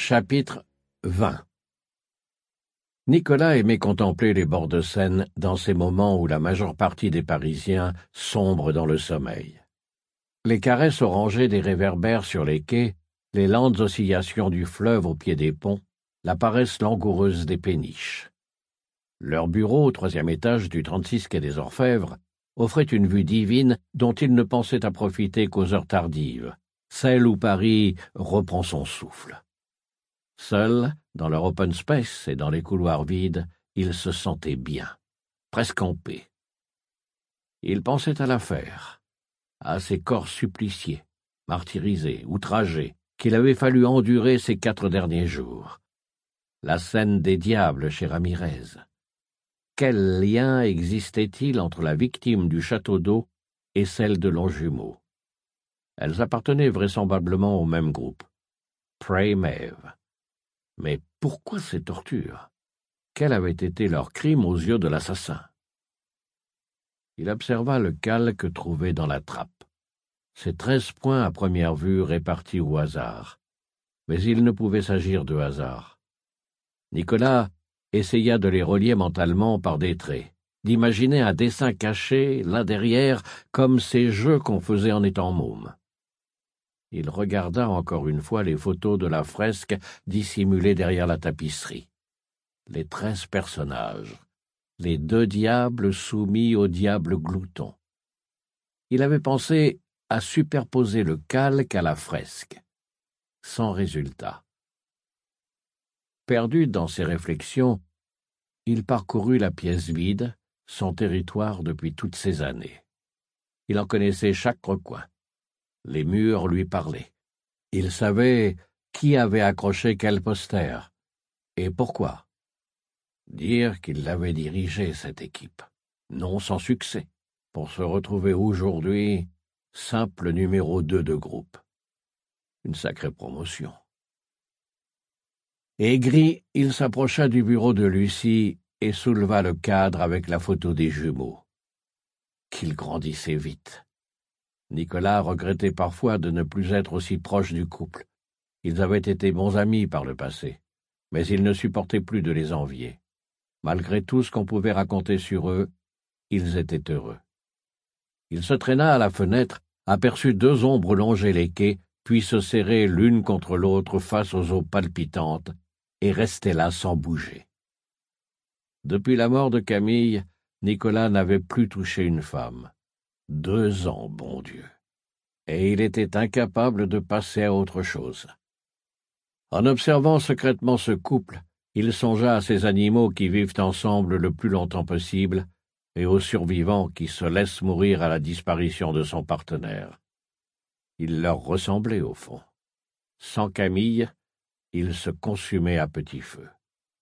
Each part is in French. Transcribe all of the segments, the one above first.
Chapitre 20. Nicolas aimait contempler les bords de Seine dans ces moments où la majeure partie des Parisiens sombre dans le sommeil. Les caresses orangées des réverbères sur les quais, les lentes oscillations du fleuve au pied des ponts, la paresse langoureuse des péniches. Leur bureau, au 3e étage du 36 quai des Orfèvres, offrait une vue divine dont ils ne pensaient à profiter qu'aux heures tardives, celles où Paris reprend son souffle. Seuls, dans leur open space et dans les couloirs vides, ils se sentaient bien, presque en paix. Ils pensaient à l'affaire, à ces corps suppliciés, martyrisés, outragés, qu'il avait fallu endurer ces 4 derniers jours. La scène des diables chez Ramirez. Quel lien existait-il entre la victime du château d'eau et celle de Longjumeau? Elles appartenaient vraisemblablement au même groupe. Pray Mave. Mais pourquoi ces tortures? Quel avait été leur crime aux yeux de l'assassin? Il observa le calque trouvé dans la trappe. Ces 13 points à première vue répartis au hasard. Mais il ne pouvait s'agir de hasard. Nicolas essaya de les relier mentalement par des traits, d'imaginer un dessin caché, là derrière, comme ces jeux qu'on faisait en étant môme. Il regarda encore une fois les photos de la fresque dissimulée derrière la tapisserie. Les 13 personnages, les 2 diables soumis au diable glouton. Il avait pensé à superposer le calque à la fresque, sans résultat. Perdu dans ses réflexions, il parcourut la pièce vide, son territoire depuis toutes ces années. Il en connaissait chaque recoin. Les murs lui parlaient. Il savait qui avait accroché quel poster, et pourquoi. Dire qu'il l'avait dirigée, cette équipe, non sans succès, pour se retrouver aujourd'hui simple numéro 2 de groupe. Une sacrée promotion. Aigri, il s'approcha du bureau de Lucie et souleva le cadre avec la photo des jumeaux. Qu'ils grandissaient vite. Nicolas regrettait parfois de ne plus être aussi proche du couple. Ils avaient été bons amis par le passé, mais il ne supportait plus de les envier. Malgré tout ce qu'on pouvait raconter sur eux, ils étaient heureux. Il se traîna à la fenêtre, aperçut 2 ombres longer les quais, puis se serrer l'une contre l'autre face aux eaux palpitantes, et rester là sans bouger. Depuis la mort de Camille, Nicolas n'avait plus touché une femme. 2 ans, bon Dieu. Et il était incapable de passer à autre chose. En observant secrètement ce couple, il songea à ces animaux qui vivent ensemble le plus longtemps possible et aux survivants qui se laissent mourir à la disparition de son partenaire. Il leur ressemblait au fond. Sans Camille, il se consumait à petit feu.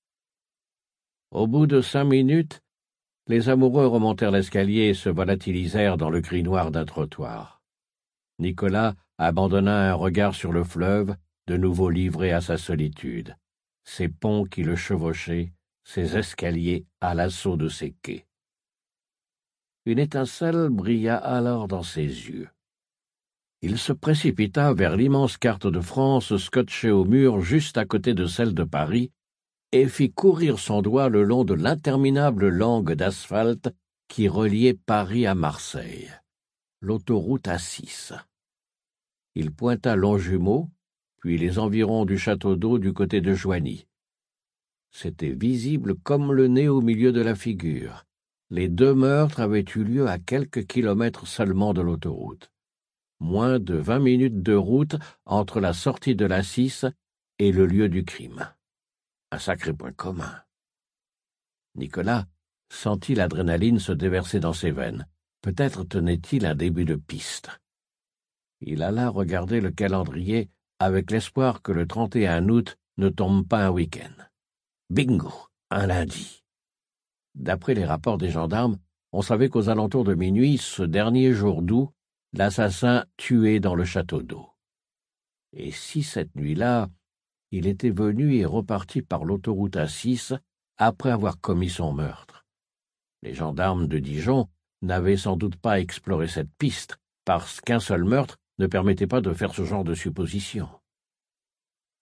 Au bout de 5 minutes, les amoureux remontèrent l'escalier et se volatilisèrent dans le gris noir d'un trottoir. Nicolas abandonna un regard sur le fleuve, de nouveau livré à sa solitude, ses ponts qui le chevauchaient, ses escaliers à l'assaut de ses quais. Une étincelle brilla alors dans ses yeux. Il se précipita vers l'immense carte de France scotchée au mur juste à côté de celle de Paris, et fit courir son doigt le long de l'interminable langue d'asphalte qui reliait Paris à Marseille, l'autoroute A6. Il pointa Longjumeau, puis les environs du château d'eau du côté de Joigny. C'était visible comme le nez au milieu de la figure. Les 2 meurtres avaient eu lieu à quelques kilomètres seulement de l'autoroute. Moins de 20 minutes de route entre la sortie de l'A6 et le lieu du crime. Un sacré point commun. Nicolas sentit l'adrénaline se déverser dans ses veines. Peut-être tenait-il un début de piste. Il alla regarder le calendrier avec l'espoir que le 31 août ne tombe pas un week-end. Bingo, un lundi. D'après les rapports des gendarmes, on savait qu'aux alentours de minuit, ce dernier jour d'août, l'assassin tuait dans le château d'eau. Et si cette nuit-là, il était venu et reparti par l'autoroute A6 après avoir commis son meurtre? Les gendarmes de Dijon n'avaient sans doute pas exploré cette piste, parce qu'un seul meurtre ne permettait pas de faire ce genre de supposition.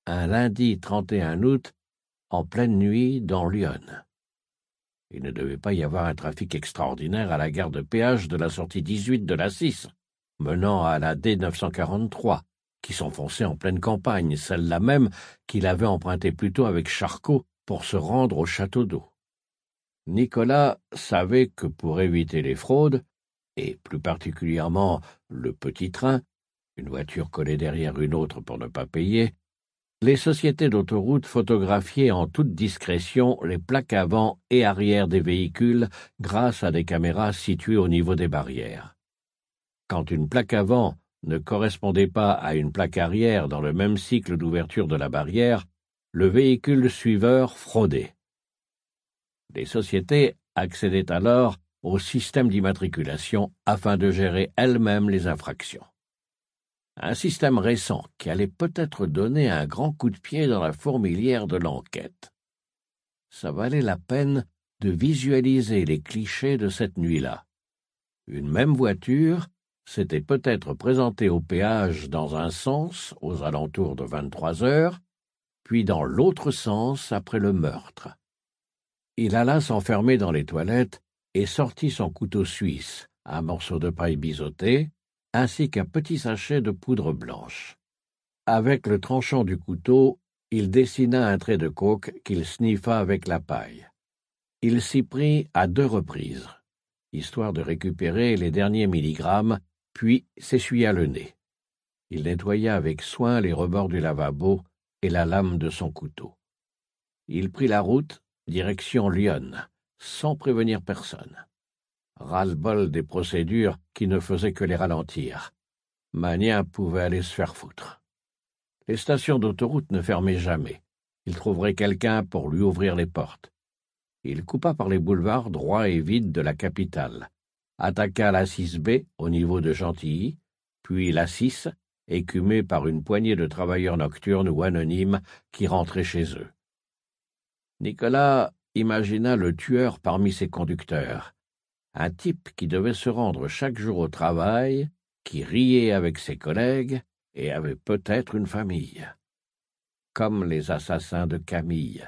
un lundi 31 août, en pleine nuit, dans Lyon. Il ne devait pas y avoir un trafic extraordinaire à la gare de péage de la sortie 18 de la 6, menant à la D943, qui s'enfonçait en pleine campagne, celle-là même qu'il avait empruntée plus tôt avec Charcot pour se rendre au château d'eau. Nicolas savait que pour éviter les fraudes, et plus particulièrement le petit train, une voiture collée derrière une autre pour ne pas payer, les sociétés d'autoroute photographiaient en toute discrétion les plaques avant et arrière des véhicules grâce à des caméras situées au niveau des barrières. Quand une plaque avant ne correspondait pas à une plaque arrière dans le même cycle d'ouverture de la barrière, le véhicule suiveur fraudait. Les sociétés accédaient alors au système d'immatriculation afin de gérer elles-mêmes les infractions. Un système récent qui allait peut-être donner un grand coup de pied dans la fourmilière de l'enquête. Ça valait la peine de visualiser les clichés de cette nuit-là. Une même voiture s'était peut-être présentée au péage dans un sens aux alentours de 23 heures, puis dans l'autre sens après le meurtre. Il alla s'enfermer dans les toilettes et sortit son couteau suisse, un morceau de paille biseauté, ainsi qu'un petit sachet de poudre blanche. Avec le tranchant du couteau, il dessina un trait de coke qu'il sniffa avec la paille. Il s'y prit à 2 reprises, histoire de récupérer les derniers milligrammes, puis s'essuya le nez. Il nettoya avec soin les rebords du lavabo et la lame de son couteau. Il prit la route, direction Lyon, sans prévenir personne. Ras-le-bol des procédures qui ne faisaient que les ralentir. Magnin pouvait aller se faire foutre. Les stations d'autoroute ne fermaient jamais. Il trouverait quelqu'un pour lui ouvrir les portes. Il coupa par les boulevards droits et vides de la capitale, attaqua la 6B au niveau de Chantilly, puis la 6, écumée par une poignée de travailleurs nocturnes ou anonymes qui rentraient chez eux. Nicolas imagina le tueur parmi ses conducteurs, un type qui devait se rendre chaque jour au travail, qui riait avec ses collègues et avait peut-être une famille. Comme les assassins de Camille.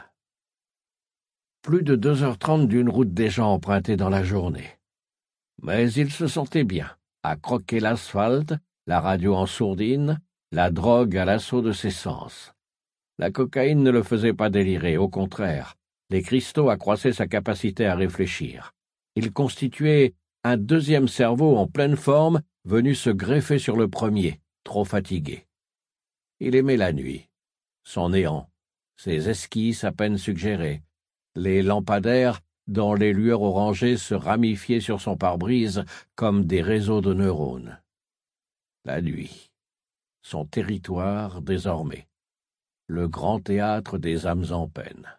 Plus de 2h30 d'une route déjà empruntée dans la journée. Mais il se sentait bien, à croquer l'asphalte, la radio en sourdine, la drogue à l'assaut de ses sens. La cocaïne ne le faisait pas délirer, au contraire. Les cristaux accroissaient sa capacité à réfléchir. Il constituait un deuxième cerveau en pleine forme venu se greffer sur le premier, trop fatigué. Il aimait la nuit, son néant, ses esquisses à peine suggérées, les lampadaires dont les lueurs orangées se ramifiaient sur son pare-brise comme des réseaux de neurones. La nuit, son territoire désormais, le grand théâtre des âmes en peine.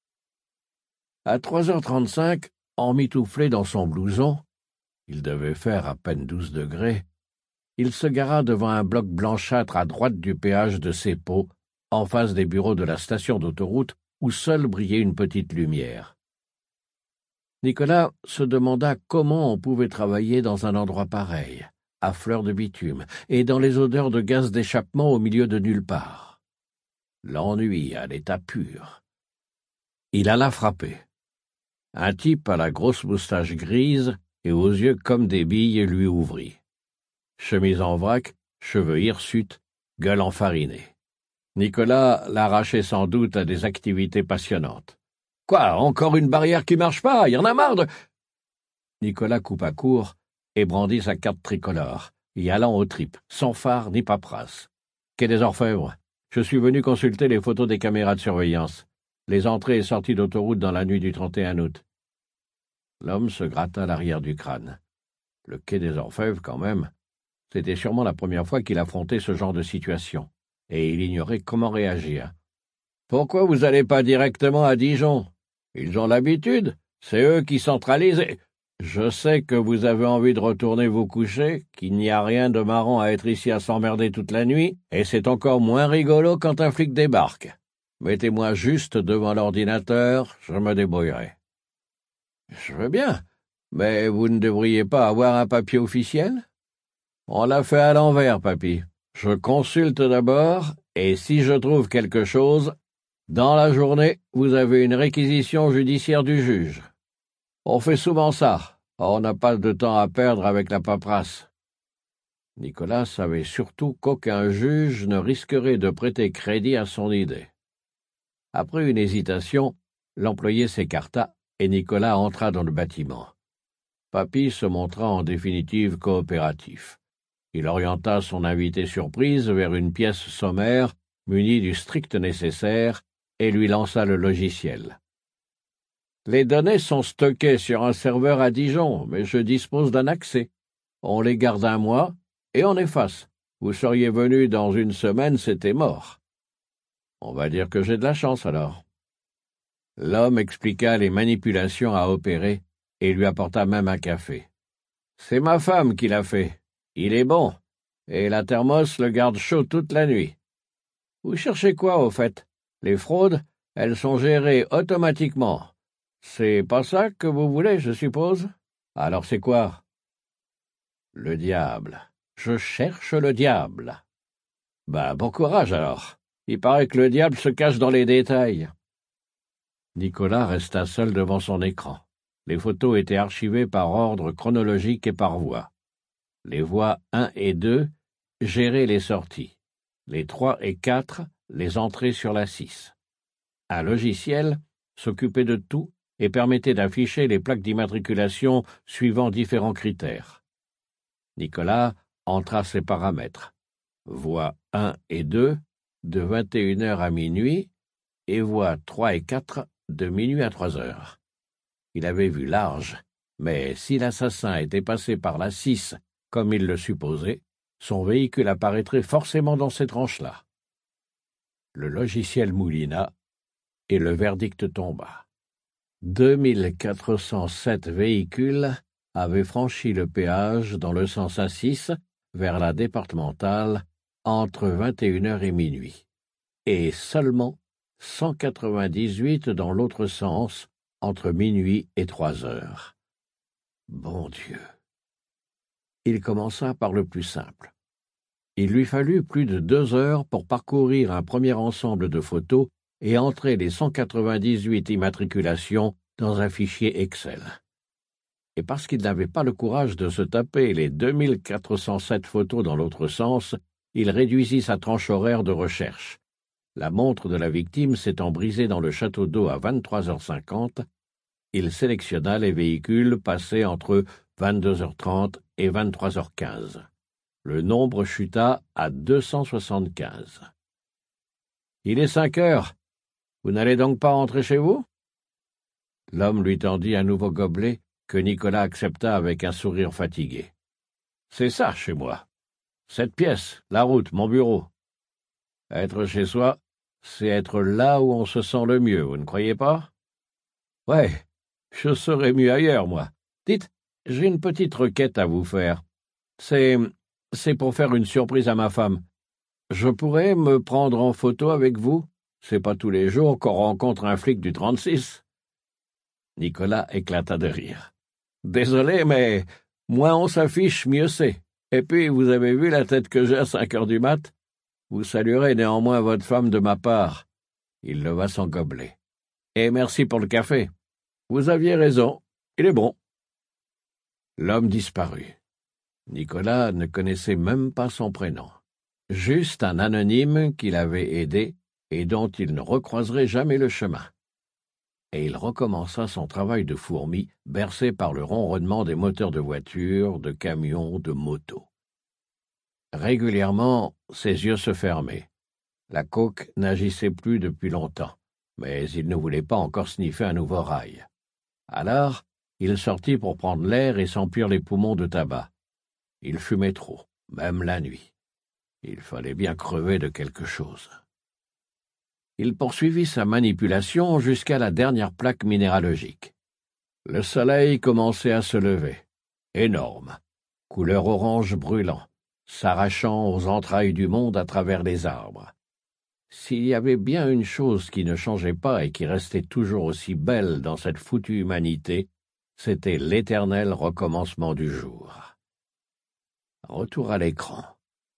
À 3h35, emmitouflé dans son blouson, il devait faire à peine 12 degrés, il se gara devant un bloc blanchâtre à droite du péage de Seppo, en face des bureaux de la station d'autoroute où seule brillait une petite lumière. Nicolas se demanda comment on pouvait travailler dans un endroit pareil, à fleur de bitume, et dans les odeurs de gaz d'échappement au milieu de nulle part. L'ennui à l'état pur. Il alla frapper. Un type à la grosse moustache grise et aux yeux comme des billes lui ouvrit. Chemise en vrac, cheveux hirsutes, gueule enfarinée. Nicolas l'arrachait sans doute à des activités passionnantes. « Quoi, encore une barrière qui marche pas? Y en a marre de... » Nicolas coupa court et brandit sa carte tricolore, y allant aux tripes, sans phare ni paperasse. « Quai des Orfèvres, je suis venu consulter les photos des caméras de surveillance. Les entrées et sorties d'autoroute dans la nuit du 31 août. » L'homme se gratta l'arrière du crâne. Le quai des Orfèvres, quand même. C'était sûrement la première fois qu'il affrontait ce genre de situation, et il ignorait comment réagir. « Pourquoi vous n'allez pas directement à Dijon? Ils ont l'habitude, c'est eux qui centralisent. Je sais que vous avez envie de retourner vous coucher, qu'il n'y a rien de marrant à être ici à s'emmerder toute la nuit, et c'est encore moins rigolo quand un flic débarque. Mettez-moi juste devant l'ordinateur, je me débrouillerai. » « Je veux bien, mais vous ne devriez pas avoir un papier officiel? » « On l'a fait à l'envers, papy. Je consulte d'abord, Et si je trouve quelque chose, dans la journée, vous avez une réquisition judiciaire du juge. On fait souvent ça. On n'a pas de temps à perdre avec la paperasse. » Nicolas savait surtout qu'aucun juge ne risquerait de prêter crédit à son idée. Après une hésitation, l'employé s'écarta et Nicolas entra dans le bâtiment. Papy se montra en définitive coopératif. Il orienta son invité surprise vers une pièce sommaire munie du strict nécessaire et lui lança le logiciel. « Les données sont stockées sur un serveur à Dijon, mais je dispose d'un accès. On les garde un mois et on efface. Vous seriez venu dans une semaine, c'était mort. » « On va dire que j'ai de la chance alors. » L'homme expliqua les manipulations à opérer et lui apporta même un café. « C'est ma femme qui l'a fait. Il est bon, et la thermos le garde chaud toute la nuit. » « Vous cherchez quoi, au fait? Les fraudes, elles sont gérées automatiquement. C'est pas ça que vous voulez, je suppose? Alors c'est quoi? »« Le diable. Je cherche le diable. » « Bon courage alors. Il paraît que le diable se cache dans les détails. » Nicolas resta seul devant son écran. Les photos étaient archivées par ordre chronologique et par voix. Les voix 1 et 2 géraient les sorties. Les 3 et 4, les entrées sur la 6. Un logiciel s'occupait de tout et permettait d'afficher les plaques d'immatriculation suivant différents critères. Nicolas entra ses paramètres. Voix 1 et 2, de 21h à minuit, et voix 3 et 4, de minuit à 3h. Il avait vu large, mais si l'assassin était passé par la 6, comme il le supposait, son véhicule apparaîtrait forcément dans ces tranches-là. Le logiciel moulina, et le verdict tomba. 2407 véhicules avaient franchi le péage dans le sens A6 vers la départementale entre 21h et minuit, et seulement 198 dans l'autre sens entre minuit et 3h. Bon Dieu! Il commença par le plus simple. Il lui fallut plus de 2 heures pour parcourir un premier ensemble de photos et entrer les 198 immatriculations dans un fichier Excel. Et parce qu'il n'avait pas le courage de se taper les 2407 photos dans l'autre sens, il réduisit sa tranche horaire de recherche. La montre de la victime s'étant brisée dans le château d'eau à 23h50, il sélectionna les véhicules passés entre 22h30 et 23h15. Le nombre chuta à 275. « Il est 5 heures. Vous n'allez donc pas rentrer chez vous ?» L'homme lui tendit un nouveau gobelet que Nicolas accepta avec un sourire fatigué. « C'est ça, chez moi. Cette pièce, la route, mon bureau. Être chez soi, c'est être là où on se sent le mieux, vous ne croyez pas? » « Ouais, je serais mieux ailleurs, moi. Dites, j'ai une petite requête à vous faire. C'est pour faire une surprise à ma femme. Je pourrais me prendre en photo avec vous? C'est pas tous les jours qu'on rencontre un flic du 36. » Nicolas éclata de rire. « Désolé, mais moins on s'affiche, mieux c'est. Et puis, vous avez vu la tête que j'ai à 5 heures du mat? Vous saluerez néanmoins votre femme de ma part. » Il leva son gobelet. « Et merci pour le café. Vous aviez raison, il est bon. » L'homme disparut. Nicolas ne connaissait même pas son prénom. Juste un anonyme qui l'avait aidé et dont il ne recroiserait jamais le chemin. Et il recommença son travail de fourmi, bercé par le ronronnement des moteurs de voitures, de camions, de motos. Régulièrement, ses yeux se fermaient. La coke n'agissait plus depuis longtemps, mais il ne voulait pas encore sniffer un nouveau rail. Alors, il sortit pour prendre l'air et s'emplir les poumons de tabac. Il fumait trop, même la nuit. Il fallait bien crever de quelque chose. Il poursuivit sa manipulation jusqu'à la dernière plaque minéralogique. Le soleil commençait à se lever. Énorme, couleur orange brûlant, s'arrachant aux entrailles du monde à travers les arbres. S'il y avait bien une chose qui ne changeait pas et qui restait toujours aussi belle dans cette foutue humanité, c'était l'éternel recommencement du jour. Retour à l'écran.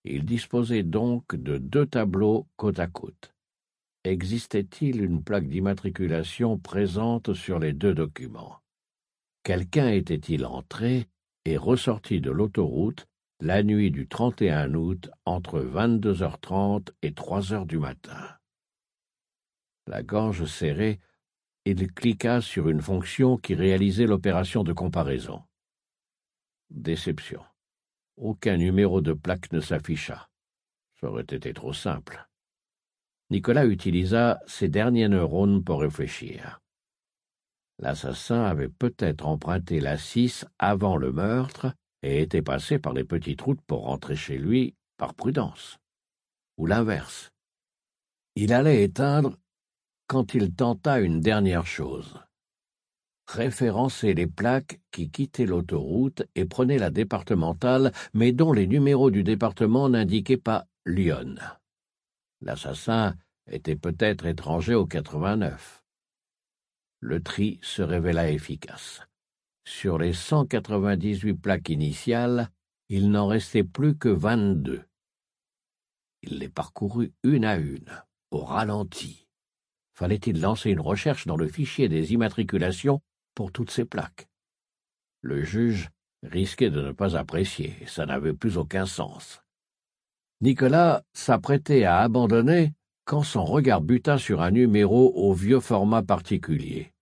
Il disposait donc de 2 tableaux côte à côte. Existait-il une plaque d'immatriculation présente sur les 2 documents? Quelqu'un était-il entré et ressorti de l'autoroute la nuit du 31 août entre 22h30 et 3h du matin? La gorge serrée, il cliqua sur une fonction qui réalisait l'opération de comparaison. Déception. Aucun numéro de plaque ne s'afficha. Ça aurait été trop simple. Nicolas utilisa ses derniers neurones pour réfléchir. L'assassin avait peut-être emprunté la 6 avant le meurtre et était passé par les petites routes pour rentrer chez lui par prudence. Ou l'inverse. Il allait éteindre quand il tenta une dernière chose. Référencer les plaques qui quittaient l'autoroute et prenaient la départementale, mais dont les numéros du département n'indiquaient pas Lyon. L'assassin était peut-être étranger au 89. Le tri se révéla efficace. Sur les 198 plaques initiales, il n'en restait plus que 22. Il les parcourut une à une, au ralenti. Fallait-il lancer une recherche dans le fichier des immatriculations pour toutes ces plaques? Le juge risquait de ne pas apprécier, et ça n'avait plus aucun sens. Nicolas s'apprêtait à abandonner quand son regard buta sur un numéro au vieux format particulier.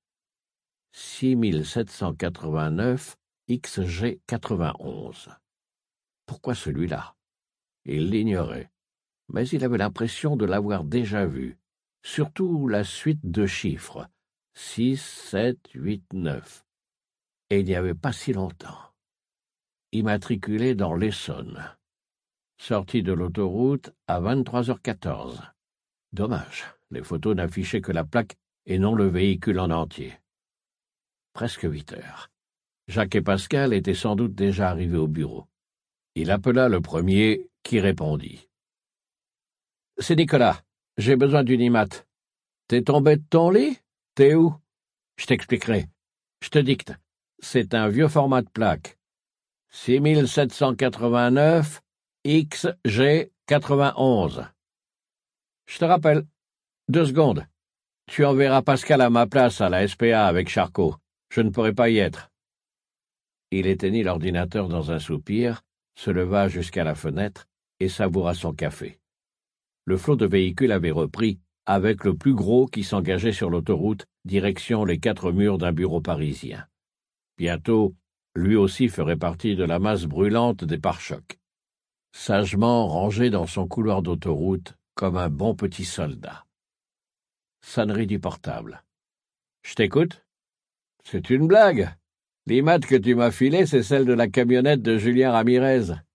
6789 XG91. Pourquoi celui-là? Il l'ignorait, mais il avait l'impression de l'avoir déjà vu, surtout la suite de chiffres, 6, 7, 8, 9. Et il n'y avait pas si longtemps. Immatriculé dans l'Essonne. Sorti de l'autoroute à 23h14. Dommage, les photos n'affichaient que la plaque et non le véhicule en entier. Presque 8h. Jacques et Pascal étaient sans doute déjà arrivés au bureau. Il appela le premier, qui répondit. « C'est Nicolas. J'ai besoin d'une IMAT. T'es tombé de ton lit? T'es où? Je t'expliquerai. Je te dicte. C'est un vieux format de plaque. 6789 XG91. Je te rappelle. 2 secondes. Tu enverras Pascal à ma place à la SPA avec Charcot. Je ne pourrai pas y être. » Il éteignit l'ordinateur dans un soupir, se leva jusqu'à la fenêtre et savoura son café. Le flot de véhicules avait repris, avec le plus gros qui s'engageait sur l'autoroute, direction les 4 murs d'un bureau parisien. Bientôt, lui aussi ferait partie de la masse brûlante des pare-chocs. Sagement rangé dans son couloir d'autoroute, comme un bon petit soldat. Sonnerie du portable. « Je t'écoute. »« C'est une blague. L'IMAT que tu m'as filée, c'est celle de la camionnette de Julien Ramirez.